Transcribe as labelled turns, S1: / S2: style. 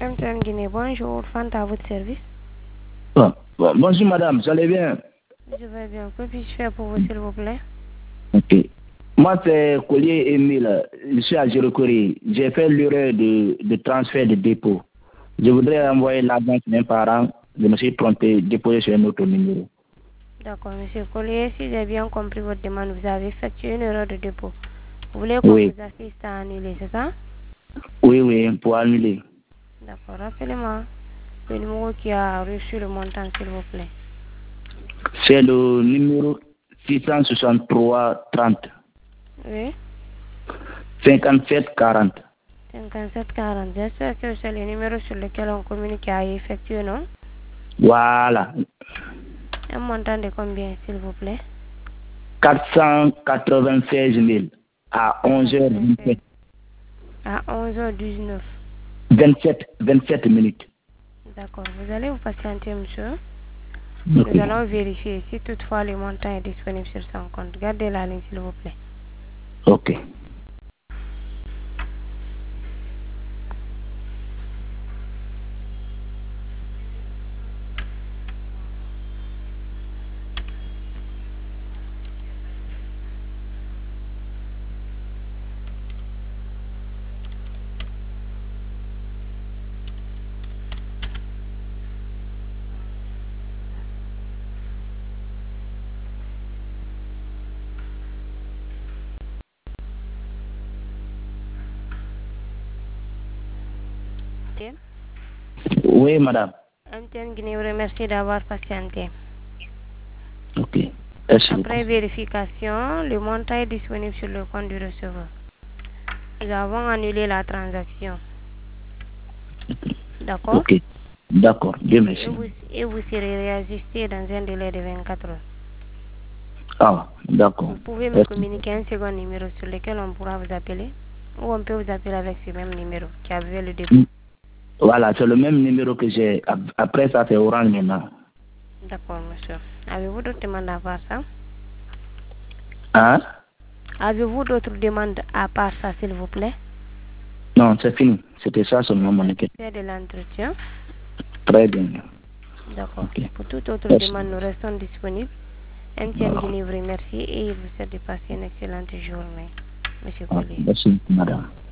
S1: MTN Guinée, bonjour. Fanta à votre service.
S2: Bonjour madame, vous allez bien?
S1: Je vais bien. Que puis-je faire pour vous, s'il vous plaît?
S2: Ok. Moi, c'est Collier Émile. Je suis à Girocori. J'ai fait l'erreur de transfert de dépôt. Je voudrais envoyer l'argent de mes parents. Je me suis trompé, déposer sur un autre numéro.
S1: D'accord, monsieur Collier, si j'ai bien compris votre demande, vous avez effectué une erreur de dépôt. Vous voulez qu'on
S2: Oui,
S1: vous assiste à annuler, c'est ça?
S2: oui, pour annuler.
S1: D'accord, rappelez-moi le numéro qui a reçu le montant, s'il vous plaît.
S2: C'est le numéro 663 30
S1: Oui,
S2: 57 40.
S1: 5740. J'espère que c'est le numéro sur lequel on communique à effectuer, non?
S2: Voilà.
S1: Un montant de combien, s'il vous plaît?
S2: 496 000 à 11h27.
S1: À 11h19.
S2: 27 minutes.
S1: D'accord, vous allez vous patienter, monsieur.
S2: Ok.
S1: Nous allons vérifier si toutefois le montant est disponible sur son compte. Gardez la ligne, s'il vous plaît.
S2: Ok.
S1: Ok.
S2: Oui, madame.
S1: MTN Guinée vous remercie d'avoir patienté.
S2: Ok. Merci beaucoup.
S1: Après vérification, le montant est disponible sur le compte du receveur. Nous avons annulé la transaction. D'accord?
S2: Ok. D'accord. Dieu merci.
S1: Et vous serez réajusté dans un délai de 24 heures.
S2: Ah, d'accord.
S1: Vous pouvez me
S2: Merci.
S1: communiquer un second numéro sur lequel on pourra vous appeler, ou on peut vous appeler avec ce même numéro qui avait le dépôt.
S2: Voilà, c'est le même numéro que j'ai. Après ça, c'est Orange maintenant.
S1: D'accord, monsieur. Avez-vous d'autres demandes à part ça?
S2: Hein?
S1: Avez-vous d'autres demandes à part ça, s'il vous plaît?
S2: Non, c'est fini. C'était ça seulement mon équipe.
S1: Satisfait de l'entretien?
S2: Très bien.
S1: D'accord.
S2: Ok.
S1: Pour toute autre
S2: Merci.
S1: demande, nous restons disponibles. MTN
S2: Voilà.
S1: Guinée vous remercie et vous souhaite de passer une excellente journée, monsieur Collier.
S2: Merci, madame.